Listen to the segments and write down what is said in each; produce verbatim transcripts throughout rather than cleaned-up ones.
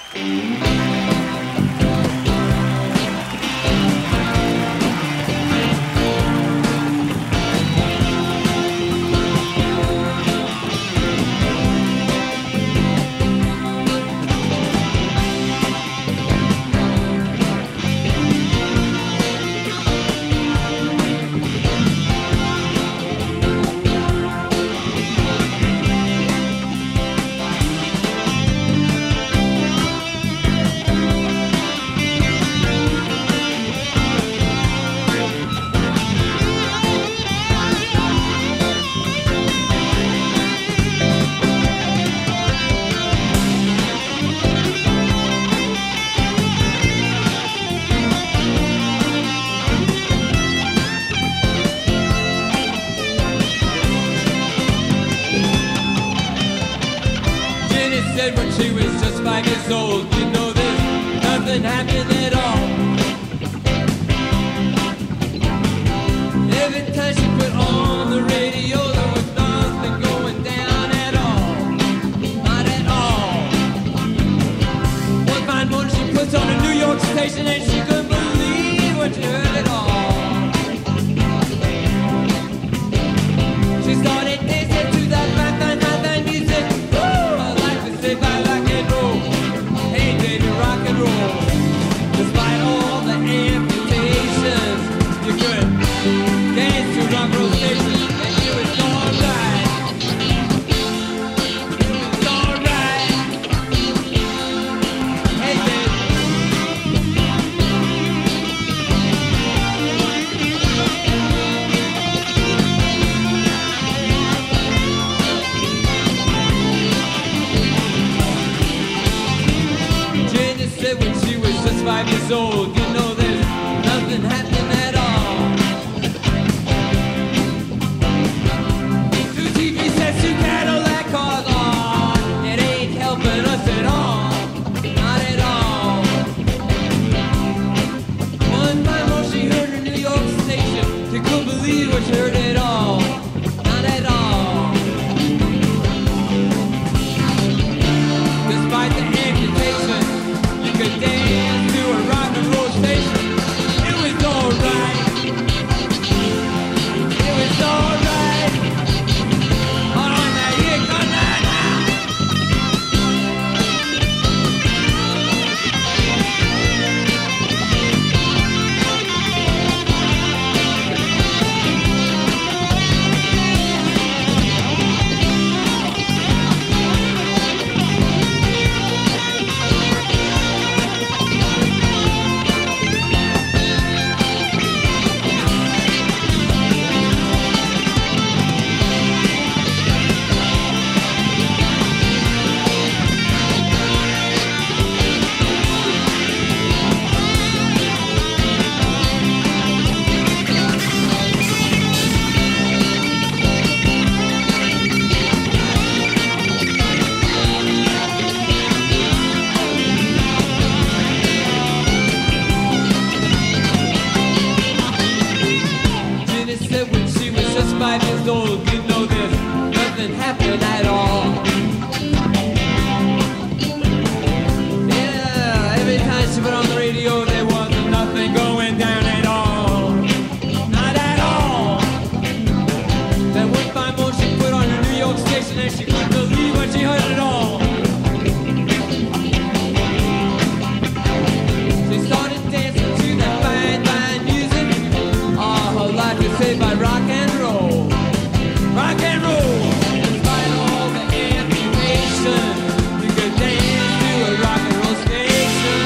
When she was just five years old, you know there's nothing happened at all. Every time she put on the radio, there was nothing going down at all. Not at all. One fine morning she puts on a New York station and she couldn't believe what she heard at all. She started dancing to that fine, fine, fine, fine music. By rock and roll, hey baby, rock and roll. Despite all the amputations, you could dance to rock and roll station, and you was alright. It's alright. Hey baby. When she was just five years old, you know there's nothing happening at all. Two T V sets, two Cadillac cars, oh, it ain't helping us at all, not at all. One time when she heard a New York station, she couldn't believe what she heard at all, not at all. Despite the amputation, you could dance to a rock and roll station. It was alright. It was alright. Oh, now you come now. Five years old, you know there's nothing happening at all. Yeah, every time she put on the radio, there wasn't nothing going down at all. Not at all. Then one fine morning she put on a New York station and she couldn't believe what she heard at all. She started dancing to that fine, fine music. Oh, her life was saved by rock and roll. Rock and roll, despite all the amputation, you could dance to a rock and roll station.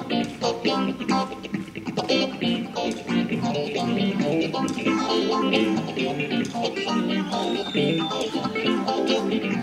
Thank you.